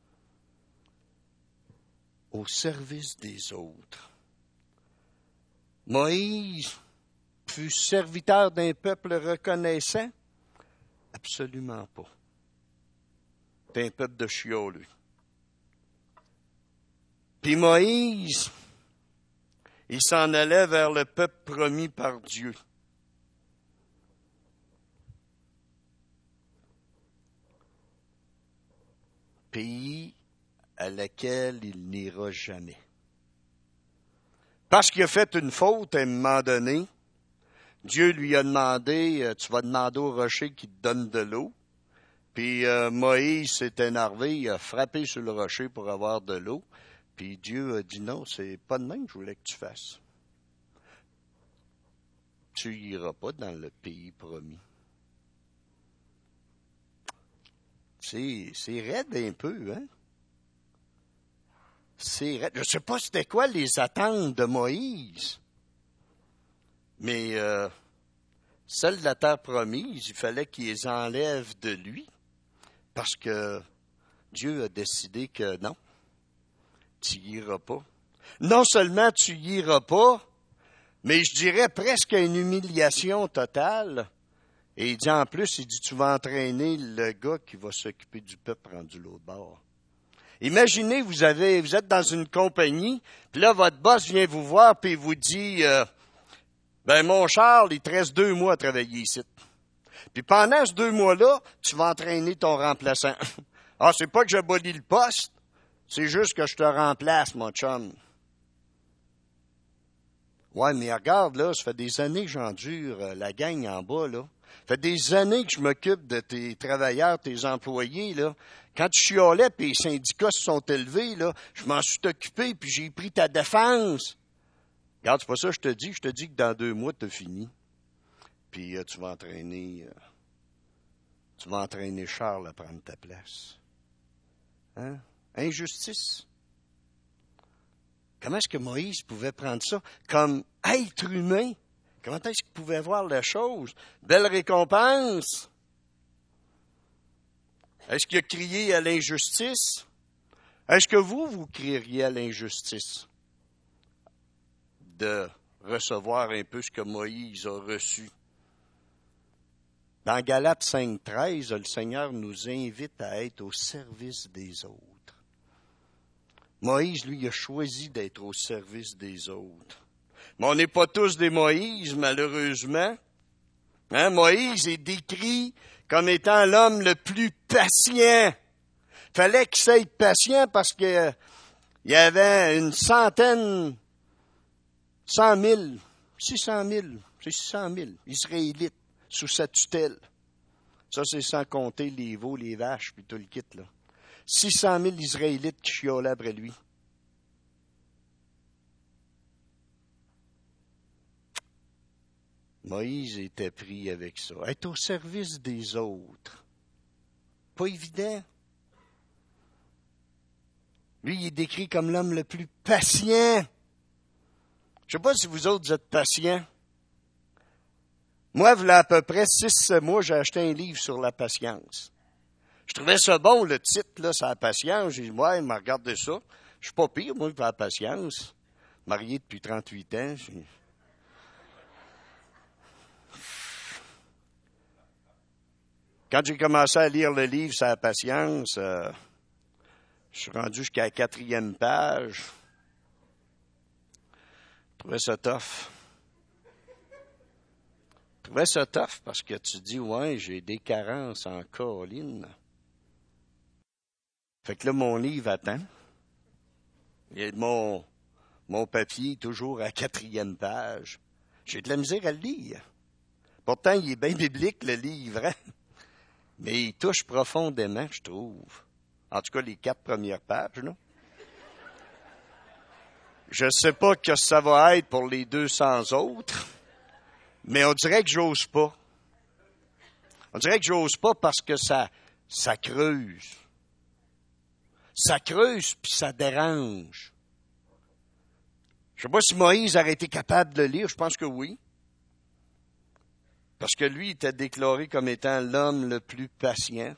au service des autres. Moïse fut serviteur d'un peuple reconnaissant? Absolument pas. C'est un peuple de chiolus. Puis Moïse, il s'en allait vers le peuple promis par Dieu. Pays à laquelle il n'ira jamais. Parce qu'il a fait une faute à un moment donné, Dieu lui a demandé, tu vas demander au rocher qui te donne de l'eau. Puis euh, Moïse s'est énervé, il a frappé sur le rocher pour avoir de l'eau. Puis Dieu a dit non, c'est pas de même que je voulais que tu fasses. Tu n'iras pas dans le pays promis. C'est, c'est raide un peu, hein? C'est raide. Je ne sais pas c'était quoi les attentes de Moïse. Mais euh, celle de la terre promise, il fallait qu'il les enlève de lui. Parce que Dieu a décidé que non, tu n'y iras pas. Non seulement tu n'y iras pas, mais je dirais presque une humiliation totale. Et il dit en plus, il dit, tu vas entraîner le gars qui va s'occuper du peuple rendu l'autre bord. Imaginez, vous avez, vous êtes dans une compagnie, puis là, votre boss vient vous voir, puis il vous dit, euh, ben mon Charles, il te reste deux mois à travailler ici. Puis pendant ces deux mois-là, tu vas entraîner ton remplaçant. Ah, c'est pas que j'abolis le poste, c'est juste que je te remplace, mon chum. Ouais, mais regarde, là, ça fait des années que j'endure euh, la gang en bas, là. Ça fait des années que je m'occupe de tes travailleurs, tes employés, là. Quand tu chiolais puis les syndicats se sont élevés, là, je m'en suis occupé puis j'ai pris ta défense. Regarde, c'est pas ça que je te dis. Je te dis que dans deux mois, tu as fini. Puis euh, tu vas entraîner... Euh, tu vas entraîner Charles à prendre ta place. Hein? Injustice. Comment est-ce que Moïse pouvait prendre ça comme être humain? Comment est-ce qu'il pouvait voir la chose? Belle récompense. Est-ce qu'il a crié à l'injustice? Est-ce que vous, vous crieriez à l'injustice de recevoir un peu ce que Moïse a reçu? Dans Galates cinq treize, le Seigneur nous invite à être au service des autres. Moïse, lui, a choisi d'être au service des autres. Mais on n'est pas tous des Moïse, malheureusement. Hein? Moïse est décrit comme étant l'homme le plus patient. Fallait qu'il soit patient parce que euh, il y avait une centaine, cent mille, six cent mille, c'est six cent mille Israélites sous sa tutelle. Ça, c'est sans compter les veaux, les vaches, puis tout le kit, là. six cent mille Israélites qui chiolaient après lui. Moïse était pris avec ça. Être au service des autres. Pas évident. Lui, il est décrit comme l'homme le plus patient. Je ne sais pas si vous autres êtes patients. Moi, voilà à peu près six mois, j'ai acheté un livre sur la patience. Je trouvais ça bon, le titre, là, sur la patience. J'ai dit, ouais, il m'a regardé ça. Je suis pas pire, moi, pour la patience. Marié depuis trente-huit ans. J'ai... Quand j'ai commencé à lire le livre sur la patience, euh, je suis rendu jusqu'à la quatrième page. trouvais ça tough. Je trouvais ça tough parce que tu dis, ouais, j'ai des carences en colline. Fait que là, mon livre attend. Et mon, mon papier est toujours à quatrième page. J'ai de la misère à le lire. Pourtant, il est bien biblique, le livre, hein? Mais il touche profondément, je trouve. En tout cas, les quatre premières pages, là. Je sais pas que ça va être pour les deux cents autres, mais on dirait que j'ose pas. On dirait que j'ose pas parce que ça, ça creuse. Ça creuse puis ça dérange. Je sais pas si Moïse aurait été capable de le lire, je pense que oui. Parce que lui, il était déclaré comme étant l'homme le plus patient.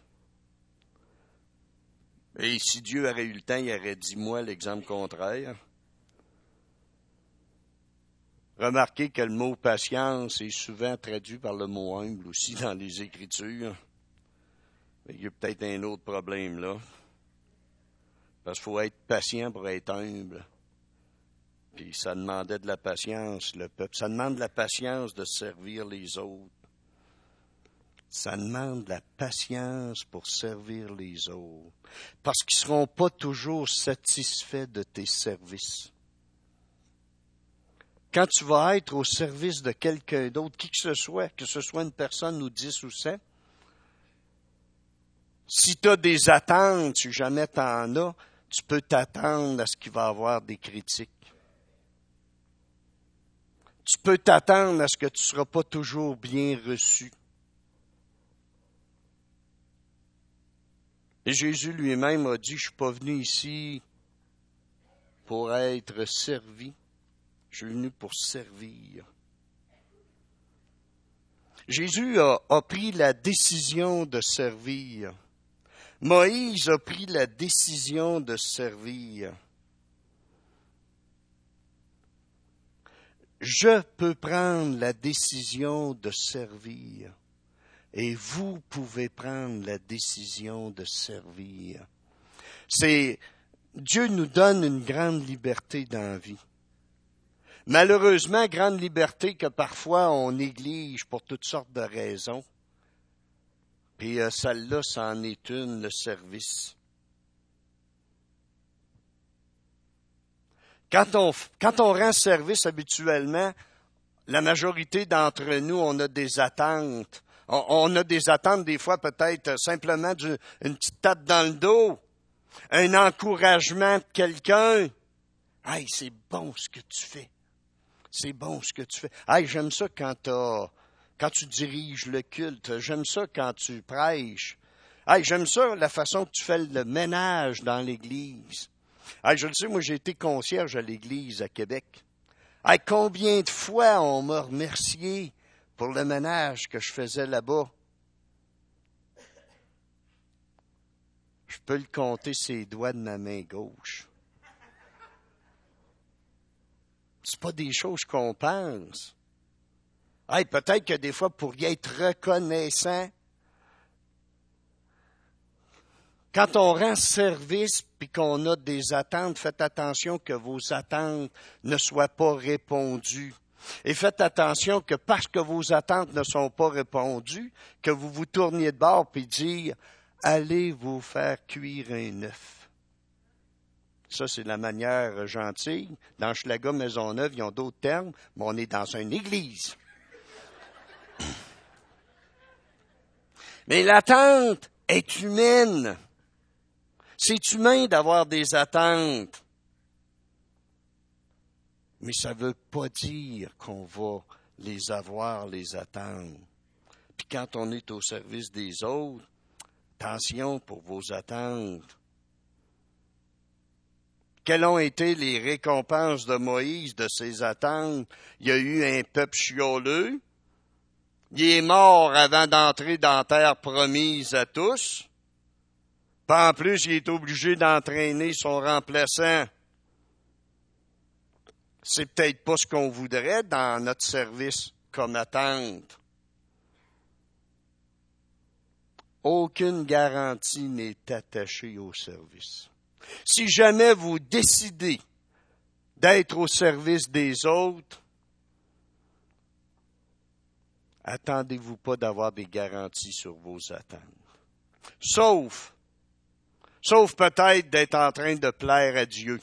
Et si Dieu aurait eu le temps, il aurait dit, moi, l'exemple contraire. Remarquez que le mot patience est souvent traduit par le mot humble aussi dans les Écritures. Mais il y a peut-être un autre problème là. Parce qu'il faut être patient pour être humble. Puis ça demandait de la patience, le peuple. Ça demande de la patience de servir les autres. Ça demande de la patience pour servir les autres. Parce qu'ils ne seront pas toujours satisfaits de tes services. Quand tu vas être au service de quelqu'un d'autre, qui que ce soit, que ce soit une personne ou dix ou cent, si tu as des attentes, si jamais tu en as, tu peux t'attendre à ce qu'il va y avoir des critiques. Tu peux t'attendre à ce que tu ne seras pas toujours bien reçu. Et Jésus lui-même a dit, je ne suis pas venu ici pour être servi. Je suis venu pour servir. Jésus a, a pris la décision de servir. Moïse a pris la décision de servir. Je peux prendre la décision de servir. Et vous pouvez prendre la décision de servir. C'est, Dieu nous donne une grande liberté dans la vie. Malheureusement, grande liberté que parfois on néglige pour toutes sortes de raisons. Puis euh, celle-là, c'en est une, le service. Quand on, quand on rend service habituellement, la majorité d'entre nous, on a des attentes. On, on a des attentes des fois peut-être simplement d'une une petite tape dans le dos, un encouragement de quelqu'un. « Hey, c'est bon ce que tu fais. C'est bon ce que tu fais. Hey, j'aime ça quand, t'as, quand tu diriges le culte. J'aime ça quand tu prêches. Hey, j'aime ça la façon que tu fais le ménage dans l'église. Hey, je le sais, moi j'ai été concierge à l'église à Québec. Hey, combien de fois on m'a remercié pour le ménage que je faisais là-bas. Je peux le compter sur les doigts de ma main gauche. C'est pas des choses qu'on pense. Hey, peut-être que des fois, pour y être reconnaissant, quand on rend service puis qu'on a des attentes, faites attention que vos attentes ne soient pas répondues. Et faites attention que parce que vos attentes ne sont pas répondues, que vous vous tourniez de bord puis dire « Allez vous faire cuire un œuf ». Ça, c'est la manière gentille. Dans Schlaga, Maisonneuve, ils ont d'autres termes, mais on est dans une église. Mais l'attente est humaine. C'est humain d'avoir des attentes. Mais ça ne veut pas dire qu'on va les avoir, les attendre. Puis quand on est au service des autres, attention pour vos attentes. Quelles ont été les récompenses de Moïse, de ses attentes? Il y a eu un peuple chioleux. Il est mort avant d'entrer dans la terre promise à tous. Puis en plus, il est obligé d'entraîner son remplaçant. C'est peut-être pas ce qu'on voudrait dans notre service comme attente. Aucune garantie n'est attachée au service. Si jamais vous décidez d'être au service des autres, attendez-vous pas d'avoir des garanties sur vos attentes. Sauf, sauf peut-être d'être en train de plaire à Dieu.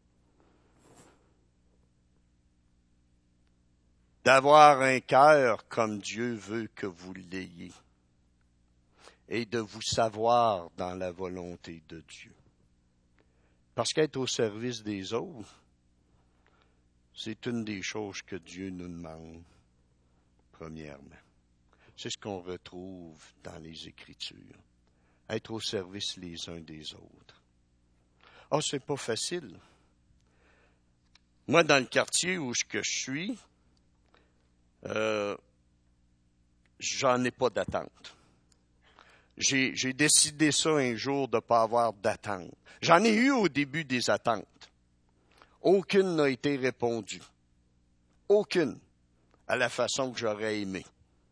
D'avoir un cœur comme Dieu veut que vous l'ayez. Et de vous savoir dans la volonté de Dieu. Parce qu'être au service des autres, c'est une des choses que Dieu nous demande, premièrement. C'est ce qu'on retrouve dans les Écritures. Être au service les uns des autres. Ah, oh, c'est pas facile. Moi, dans le quartier où je suis, euh, j'en ai pas d'attente. J'ai, j'ai décidé ça un jour de ne pas avoir d'attente. J'en ai eu au début des attentes. Aucune n'a été répondue. Aucune. À la façon que j'aurais aimé.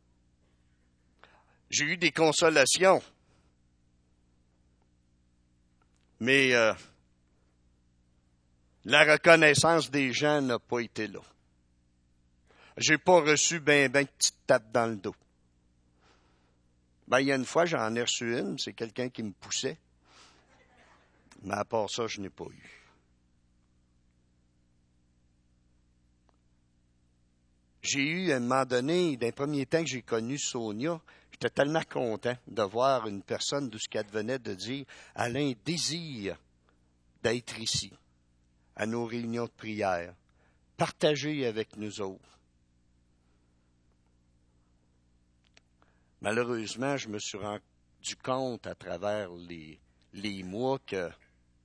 J'ai eu des consolations. Mais euh, la reconnaissance des gens n'a pas été là. J'ai pas reçu ben ben de petites tapes dans le dos. Ben, il y a une fois, j'en ai reçu une, c'est quelqu'un qui me poussait. Mais à part ça, je n'ai pas eu. J'ai eu, à un moment donné, d'un premier temps que j'ai connu Sonia, j'étais tellement content de voir une personne d'où ce qu'elle venait de dire, Alain désire d'être ici, à nos réunions de prière, partager avec nous autres. Malheureusement, je me suis rendu compte à travers les, les mois qu'elle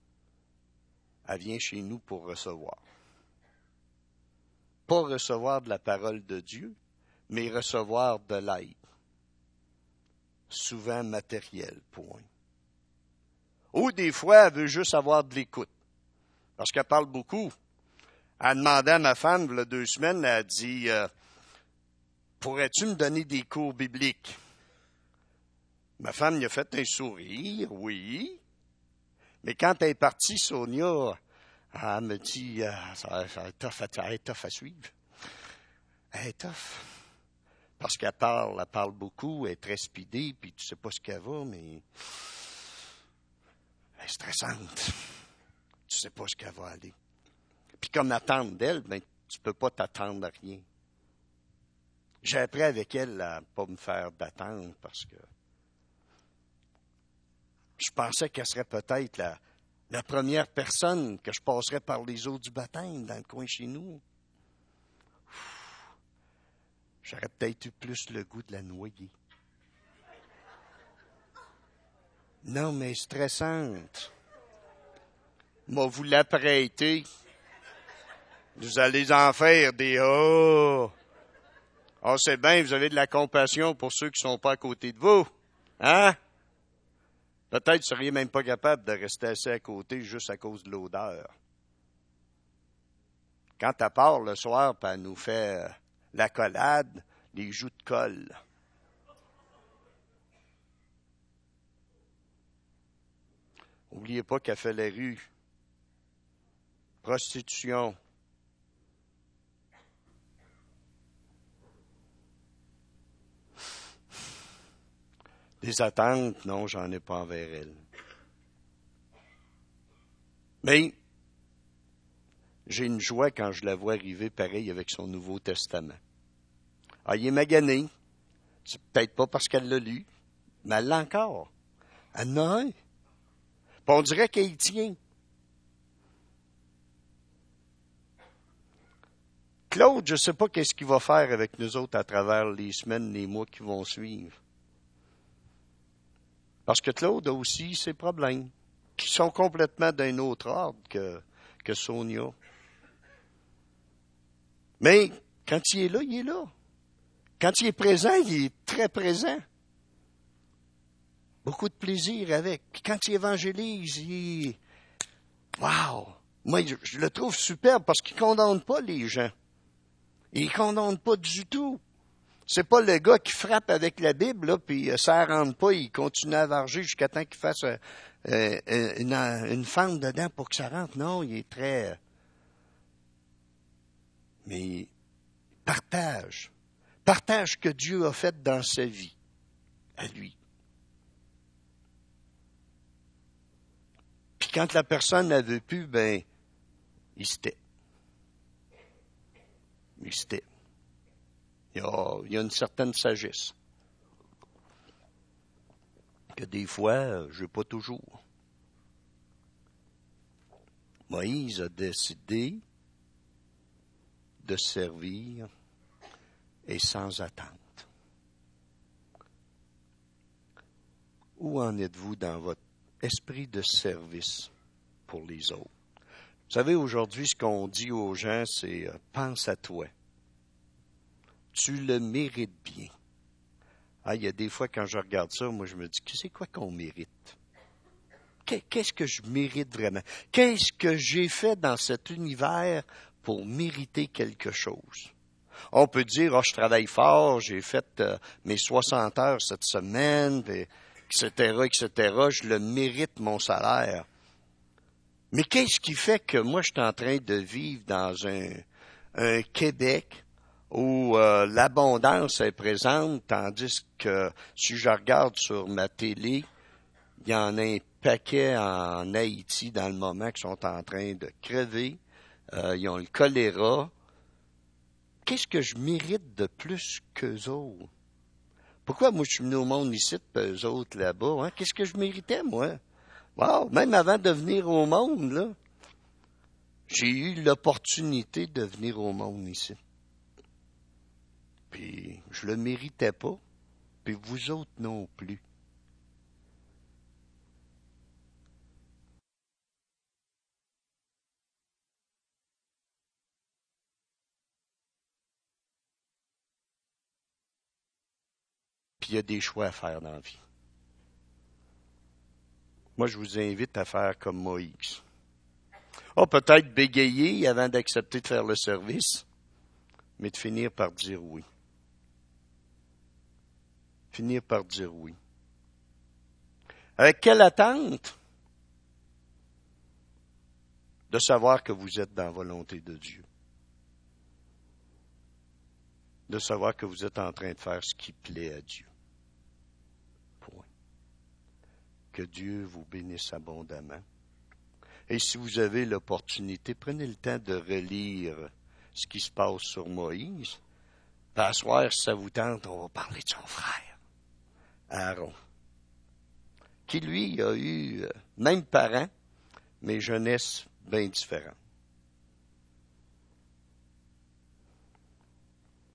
vient chez nous pour recevoir. Pas recevoir de la parole de Dieu, mais recevoir de l'aide. Souvent matériel, point. Ou des fois, elle veut juste avoir de l'écoute. Parce qu'elle parle beaucoup. Elle a demandé à ma femme, il y a deux semaines, elle a dit euh, « Pourrais-tu me donner des cours bibliques? » Ma femme lui a fait un sourire, oui. Mais quand elle est partie, Sonia, elle me dit, euh, ça, ça, est tough, elle est tough à suivre. Elle est tough. Parce qu'elle parle, elle parle beaucoup, elle est très speedée, puis tu sais pas ce qu'elle va, mais elle est stressante. Tu sais pas ce qu'elle va aller. Puis comme attendre d'elle, ben, tu peux pas t'attendre à rien. J'ai appris avec elle à pas me faire d'attente parce que je pensais qu'elle serait peut-être la, la première personne que je passerais par les eaux du baptême dans le coin chez nous. J'aurais peut-être eu plus le goût de la noyer. Non, mais stressante. Moi, vous la prêtez. Vous allez en faire des « oh ». Ah, oh, c'est bien, vous avez de la compassion pour ceux qui ne sont pas à côté de vous. Hein? Peut-être que vous ne seriez même pas capable de rester assis à côté juste à cause de l'odeur. Quand elle part le soir, puis elle nous fait l'accolade, les joues de colle. N'oubliez pas qu'elle fait la rue. Prostitution. Des attentes, non, j'en ai pas envers elle. Mais j'ai une joie quand je la vois arriver pareil avec son Nouveau Testament. Ah, il est magané. C'est peut-être pas parce qu'elle l'a lu, mais elle l'a encore. Elle en a un. Puis on dirait qu'elle y tient. Claude, je ne sais pas qu'est-ce qu'il va faire avec nous autres à travers les semaines, les mois qui vont suivre. Parce que Claude a aussi ses problèmes, qui sont complètement d'un autre ordre que, que Sonia. Mais quand il est là, il est là. Quand il est présent, il est très présent. Beaucoup de plaisir avec. Puis quand il évangélise, il est... Wow! Moi, je, je le trouve superbe parce qu'il ne condamne pas les gens. Il ne condamne pas du tout. C'est pas le gars qui frappe avec la Bible, là, puis euh, ça ne rentre pas, il continue à varger jusqu'à temps qu'il fasse euh, euh, une, une fente dedans pour que ça rentre. Non, il est très... Mais partage. Partage ce que Dieu a fait dans sa vie, à lui. Puis quand la personne ne veut plus, ben, il se tait. Il se tait. Il y a, il y a une certaine sagesse. Que des fois, je n'ai pas toujours. Moïse a décidé de servir et sans attente. Où en êtes-vous dans votre esprit de service pour les autres? Vous savez, aujourd'hui, ce qu'on dit aux gens, c'est euh, « pense à toi ». Tu le mérites bien. Ah, il y a des fois, quand je regarde ça, moi, je me dis, c'est quoi qu'on mérite? Qu'est-ce que je mérite vraiment? Qu'est-ce que j'ai fait dans cet univers pour mériter quelque chose? On peut dire, oh, je travaille fort, j'ai fait euh, mes soixante heures cette semaine, et cetera, et cetera. Je le mérite, mon salaire. Mais qu'est-ce qui fait que moi, je suis en train de vivre dans un, un Québec où euh, l'abondance est présente, tandis que si je regarde sur ma télé, il y en a un paquet en Haïti dans le moment qui sont en train de crever. Euh, ils ont le choléra. Qu'est-ce que je mérite de plus qu'eux autres? Pourquoi moi je suis venu au monde ici, puis eux autres là-bas? Hein? Qu'est-ce que je méritais, moi? Wow! Même avant de venir au monde, là, j'ai eu l'opportunité de venir au monde ici. Puis je le méritais pas, puis vous autres non plus. Puis il y a des choix à faire dans la vie. Moi, je vous invite à faire comme Moïse. Oh, peut-être bégayer avant d'accepter de faire le service, mais de finir par dire oui. Finir par dire oui. Avec quelle attente? De savoir que vous êtes dans la volonté de Dieu. De savoir que vous êtes en train de faire ce qui plaît à Dieu. Point. Que Dieu vous bénisse abondamment. Et si vous avez l'opportunité, prenez le temps de relire ce qui se passe sur Moïse. Puis à soir, si ça vous tente, on va parler de son frère, Aaron, qui lui a eu, même parent, mais jeunesse bien différente.